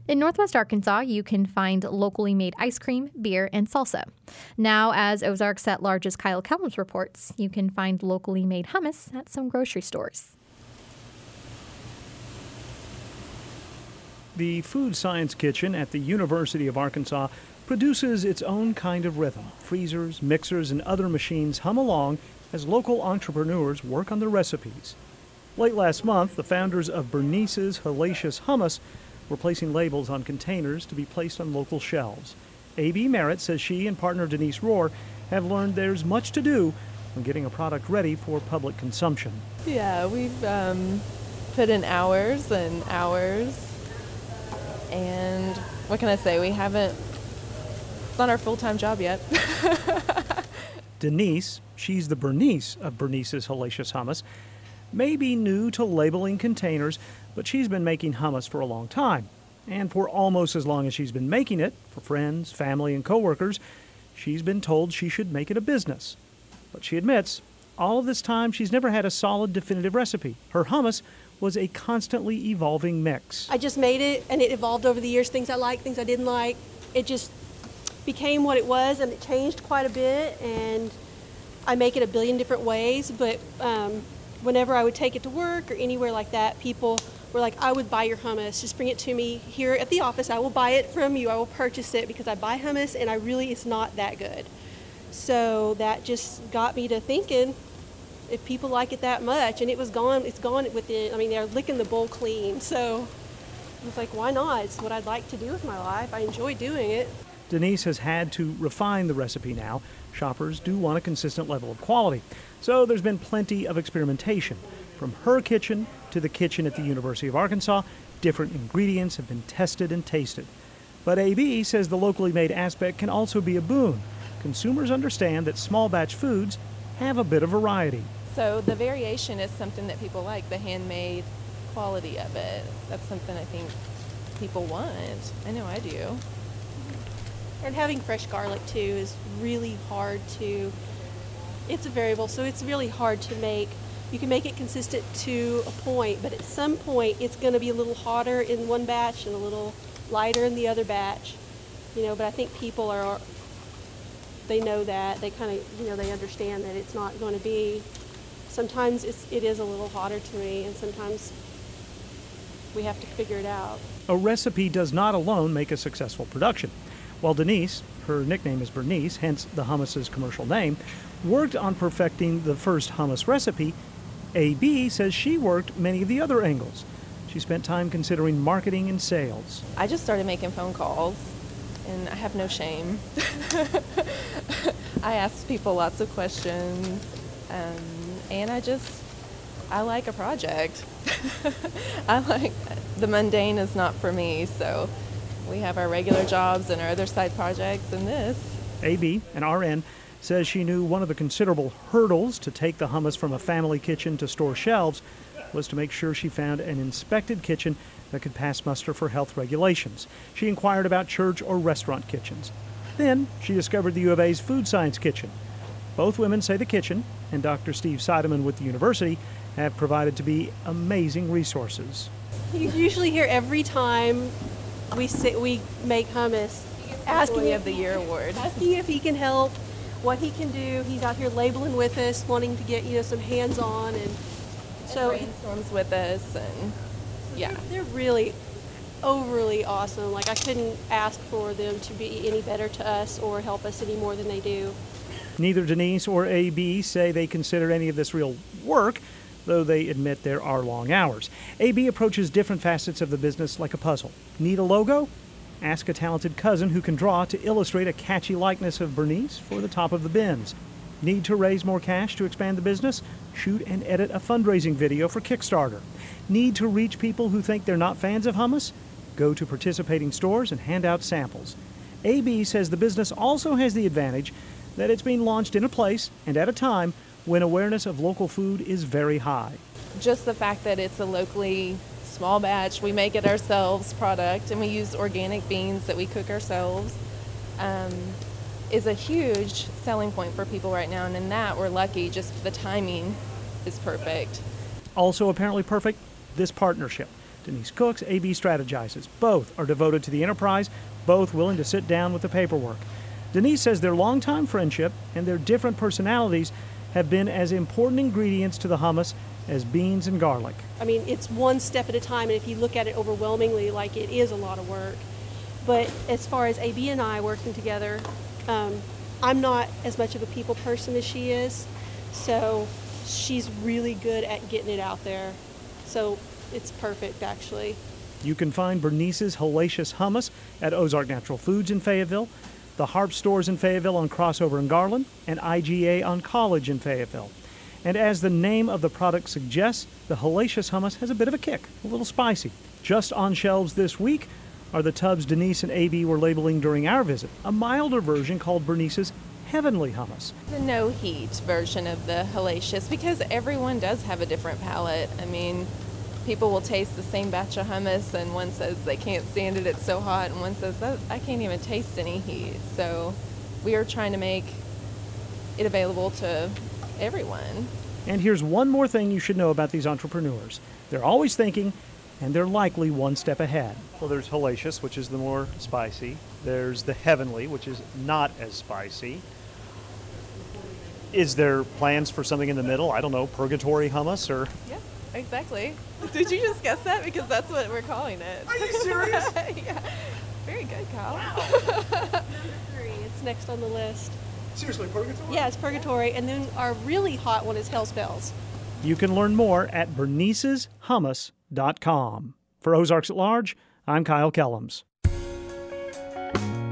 In Northwest Arkansas, you can find locally made ice cream, beer, and salsa. Now, as Ozarks at Large's Kyle Kellums reports, you can find locally made hummus at some grocery stores. The Food Science Kitchen at the University of Arkansas produces its own kind of rhythm. Freezers, mixers, and other machines hum along as local entrepreneurs work on their recipes. Late last month, the founders of Bernice's Hellacious Hummus were placing labels on containers to be placed on local shelves. A.B. Merritt says she and partner Denise Rohr have learned there's much to do when getting a product ready for public consumption. Yeah, we've put in hours and hours, and what can I say, it's not our full-time job yet. Denise, she's the Bernice of Bernice's Hellacious Hummus, may be new to labeling containers, but she's been making hummus for a long time. And for almost as long as she's been making it, for friends, family, and coworkers, she's been told she should make it a business. But she admits, all of this time she's never had a solid, definitive recipe. Her hummus was a constantly evolving mix. I just made it, and it evolved over the years, things I liked, things I didn't like. It just became what it was, and it changed quite a bit, and I make it a billion different ways, but whenever I would take it to work or anywhere like that, people were like, I would buy your hummus. Just bring it to me here at the office. I will buy it from you. I will purchase it because I buy hummus and it's not that good. So that just got me to thinking, if people like it that much, and it's gone within, they're licking the bowl clean. So I was like, why not? It's what I'd like to do with my life. I enjoy doing it. Denise has had to refine the recipe now. Shoppers do want a consistent level of quality. So there's been plenty of experimentation. From her kitchen to the kitchen at the University of Arkansas, different ingredients have been tested and tasted. But A.B. says the locally made aspect can also be a boon. Consumers understand that small batch foods have a bit of variety. So the variation is something that people like, the handmade quality of it. That's something I think people want. I know I do. And having fresh garlic too is really hard to, it's a variable, so it's really hard to make. You can make it consistent to a point, but at some point it's going to be a little hotter in one batch and a little lighter in the other batch. But I think people they know that, they kind of, they understand that it's not going to be, sometimes it is a little hotter to me, and sometimes we have to figure it out. A recipe does not alone make a successful production. While Denise, her nickname is Bernice, hence the hummus's commercial name, worked on perfecting the first hummus recipe, A.B. says she worked many of the other angles. She spent time considering marketing and sales. I just started making phone calls, and I have no shame. I ask people lots of questions, and I like a project. The mundane is not for me, so we have our regular jobs and our other side projects and this. A.B., an RN, says she knew one of the considerable hurdles to take the hummus from a family kitchen to store shelves was to make sure she found an inspected kitchen that could pass muster for health regulations. She inquired about church or restaurant kitchens. Then she discovered the U of A's Food Science Kitchen. Both women say the kitchen and Dr. Steve Seidemann with the university have provided to be amazing resources. You usually hear every time we make hummus, Employee of the Year award. Asking if he can help, what he can do. He's out here labeling with us, wanting to get some hands-on, and so brainstorms with us, and yeah, they're really overly awesome. I couldn't ask for them to be any better to us or help us any more than they do. Neither Denise or A.B. say they consider any of this real work, though they admit there are long hours. A.B. approaches different facets of the business like a puzzle. Need a logo? Ask a talented cousin who can draw to illustrate a catchy likeness of Bernice for the top of the bins. Need to raise more cash to expand the business? Shoot and edit a fundraising video for Kickstarter. Need to reach people who think they're not fans of hummus? Go to participating stores and hand out samples. A.B. says the business also has the advantage that it's being launched in a place and at a time when awareness of local food is very high. Just the fact that it's a locally small batch, we make it ourselves product, and we use organic beans that we cook ourselves, is a huge selling point for people right now. And in that, we're lucky, just the timing is perfect. Also apparently perfect, this partnership. Denise cooks, AB strategizes. Both are devoted to the enterprise, both willing to sit down with the paperwork. Denise says their longtime friendship and their different personalities have been as important ingredients to the hummus as beans and garlic. I mean, it's one step at a time, and if you look at it overwhelmingly, like, it is a lot of work. But as far as AB and I working together, I'm not as much of a people person as she is, so she's really good at getting it out there. So it's perfect, actually. You can find Bernice's Hellacious Hummus at Ozark Natural Foods in Fayetteville, the Harp Stores in Fayetteville on Crossover and Garland, and IGA on College in Fayetteville. And as the name of the product suggests, the Hellacious Hummus has a bit of a kick, a little spicy. Just on shelves this week are the tubs Denise and AB were labeling during our visit, a milder version called Bernice's Heavenly Hummus. The no heat version of the Hellacious, because everyone does have a different palate. I mean, people will taste the same batch of hummus, and one says they can't stand it, it's so hot, and one says, I can't even taste any heat. So we are trying to make it available to everyone. And here's one more thing you should know about these entrepreneurs. They're always thinking, and they're likely one step ahead. Well, there's Hellacious, which is the more spicy. There's the Heavenly, which is not as spicy. Is there plans for something in the middle? I don't know, Purgatory Hummus or... Yeah, exactly. Did you just guess that? Because that's what we're calling it. Are you serious? Yeah. Very good, Kyle. Wow. Number 3, it's next on the list. Seriously, Purgatory? Yeah, it's Purgatory, and then our really hot one is Hell's Bells. You can learn more at berniceshummus.com. For Ozarks at Large, I'm Kyle Kellums.